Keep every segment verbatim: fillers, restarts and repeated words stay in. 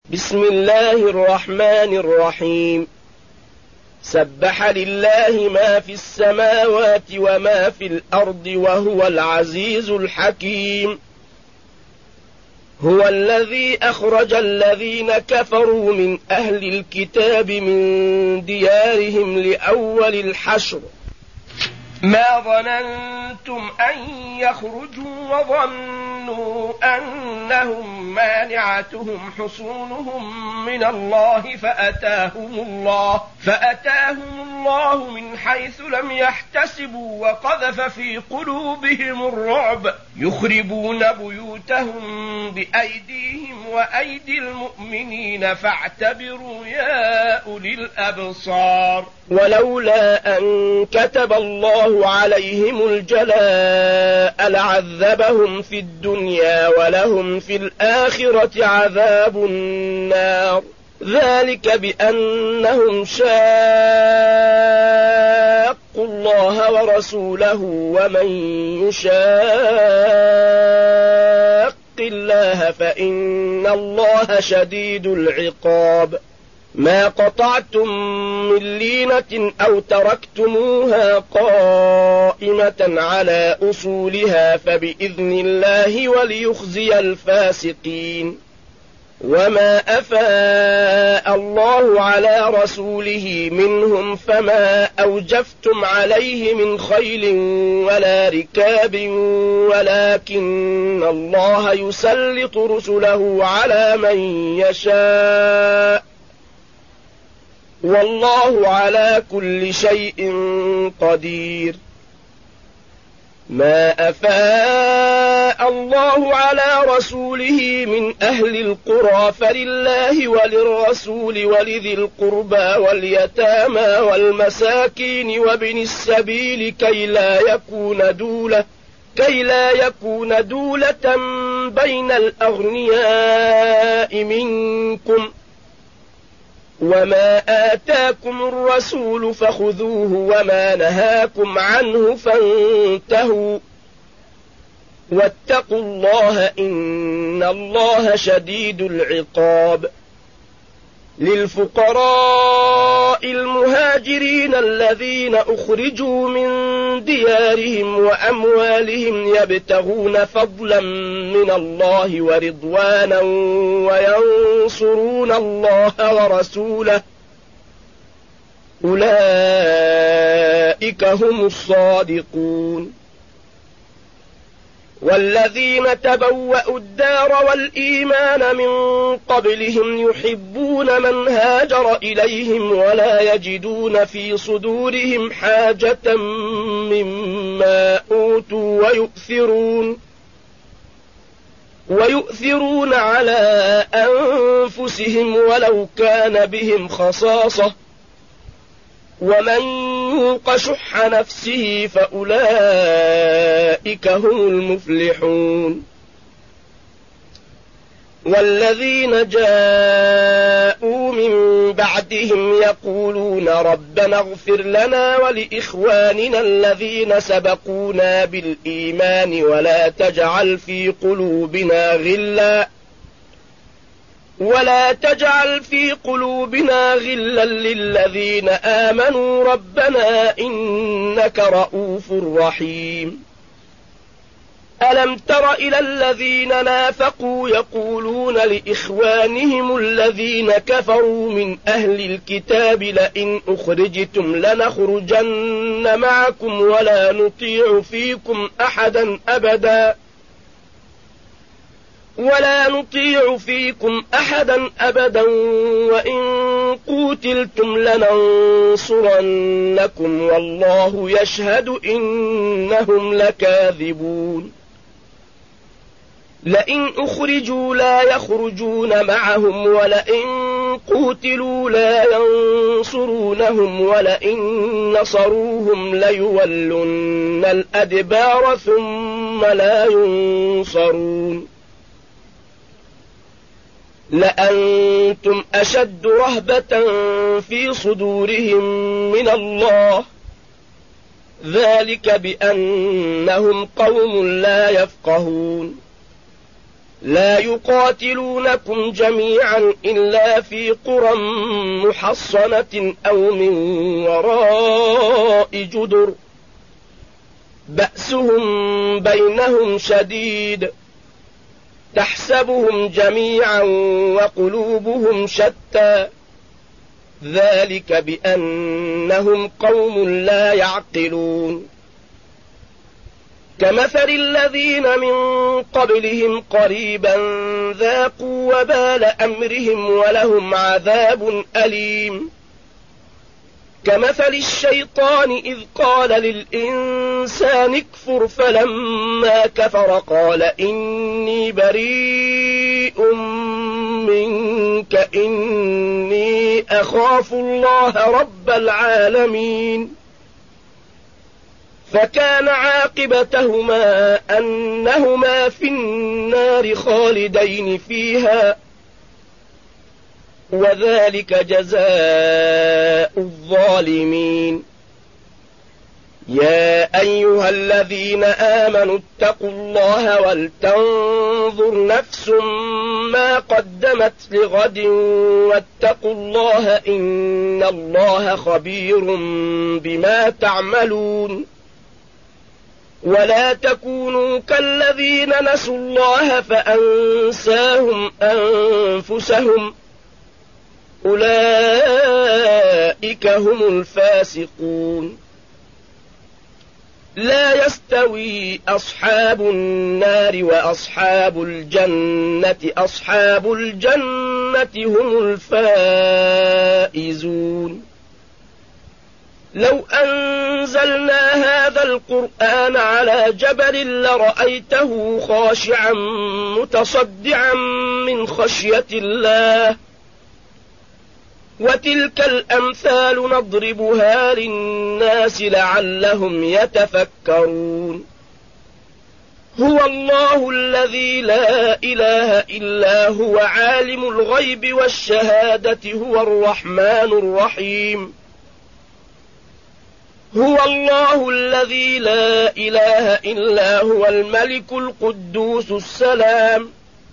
بسم الله الرحمن الرحيم. سبح لله ما في السماوات وما في الأرض وهو العزيز الحكيم. هو الذي أخرج الذين كفروا من أهل الكتاب من ديارهم لأول الحشر ما ظننتم أن يخرجوا وظنوا أنهم مانعتهم حصونهم من الله فأتاهم الله فأتاهم الله من حيث لم يحتسبوا وقذف في قلوبهم الرعب يخربون بيوتهم بأيديهم وأيدي المؤمنين فاعتبروا يا أولي الأبصار. ولولا أن كتب الله عليهم الجلاء لعذبهم في الدنيا ولهم في الآخرة عذاب النار. ذلك بأنهم شاقوا الله ورسوله ومن يشاق الله فإن الله شديد العقاب. ما قطعتم من لينة أو تركتموها قائمة على أصولها فبإذن الله وليخزي الفاسقين. وما أفاء الله على رسوله منهم فما أوجفتم عليه من خيل ولا ركاب ولكن الله يسلط رسله على من يشاء والله على كل شيء قدير. ما أفاء الله على رسوله من أهل القرى فلله وللرسول ولذي القربى واليتامى والمساكين وابن السبيل كي لا يكون دولة كي لا يكون دولة بين الأغنياء منكم. وما آتاكم الرسول فخذوه وما نهاكم عنه فانتهوا واتقوا الله إن الله شديد العقاب. للفقراء المهاجرين الذين أخرجوا من ديارهم وأموالهم يبتغون فضلا من الله ورضوانا وينصرون الله ورسوله أولئك هم الصادقون. والذين تبوأوا الدار والإيمان من قبلهم يحبون من هاجر إليهم ولا يجدون في صدورهم حاجة مما أوتوا ويؤثرون ويؤثرون على أنفسهم ولو كان بهم خصاصة ومن يوق شح نفسه فأولئك هم المفلحون. والذين جاءوا من بعدهم يقولون ربنا اغفر لنا ولإخواننا الذين سبقونا بالإيمان ولا تجعل في قلوبنا غلا ولا تجعل في قلوبنا غلا للذين آمنوا ربنا إنك رؤوف رحيم. ألم تر إلى الذين نافقوا يقولون لإخوانهم الذين كفروا من أهل الكتاب لئن أخرجتم لنخرجن معكم ولا نطيع فيكم أحدا أبدا ولا نطيع فيكم أحدا أبدا وإن قوتلتم لننصرنكم والله يشهد إنهم لكاذبون. لئن أخرجوا لا يخرجون معهم ولئن قوتلوا لا ينصرونهم ولئن نصروهم ليولن الأدبار ثم لا ينصرون. لأنتم أشد رهبة في صدورهم من الله ذلك بأنهم قوم لا يفقهون. لا يقاتلونكم جميعا إلا في قرى محصنة أو من وراء جدر بأسهم بينهم شديد تحسبهم جميعا وقلوبهم شتى ذلك بأنهم قوم لا يعقلون كمثل الذين من قبلهم قريبا ذاقوا وبال أمرهم ولهم عذاب أليم كمثل الشيطان إذ قال للإنسان اكفر فلما كفر قال إني بريء منك إني أخاف الله رب العالمين فكان عاقبتهما أنهما في النار خالدين فيها وذلك جزاء الظالمين يا أيها الذين آمنوا اتقوا الله ولتنظر نفس ما قدمت لغد واتقوا الله إن الله خبير بما تعملون ولا تكونوا كالذين نسوا الله فأنساهم أنفسهم أولئك هم الفاسقون لا يستوي أصحاب النار وأصحاب الجنة أصحاب الجنة هم الفائزون لو أنزلنا هذا القرآن على جبل لرأيته خاشعا متصدعا من خشية الله وتلك الأمثال نضربها للناس لعلهم يتفكرون هو الله الذي لا إله إلا هو عالم الغيب والشهادة هو الرحمن الرحيم هو الله الذي لا إله إلا هو الملك القدوس السلام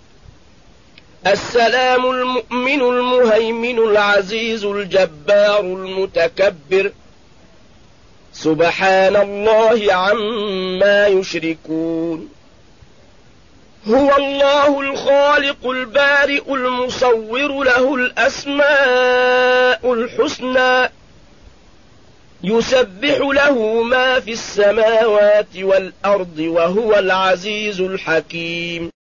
السلام المؤمن المهيمن العزيز الجبار المتكبر سبحان الله عما يشركون هو الله الخالق البارئ المصور له الأسماء الحسنى يسبح له ما في السماوات والأرض وهو العزيز الحكيم